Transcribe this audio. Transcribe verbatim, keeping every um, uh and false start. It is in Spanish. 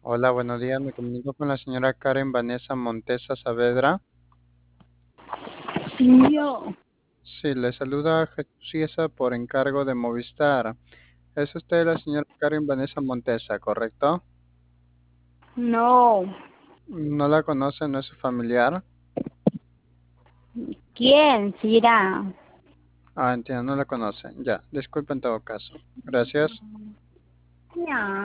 Hola, buenos días. Me comunico con la señora Karen Vanessa Montesa Saavedra. Sí, yo. Sí, le saluda Jesús Ciesa por encargo de Movistar. Es usted la señora Karen Vanessa Montesa, ¿correcto? No. ¿No la conoce? ¿No es su familiar? ¿Quién será? Ah, entiendo, no la conoce. Ya, disculpe en todo caso. Gracias. Ya.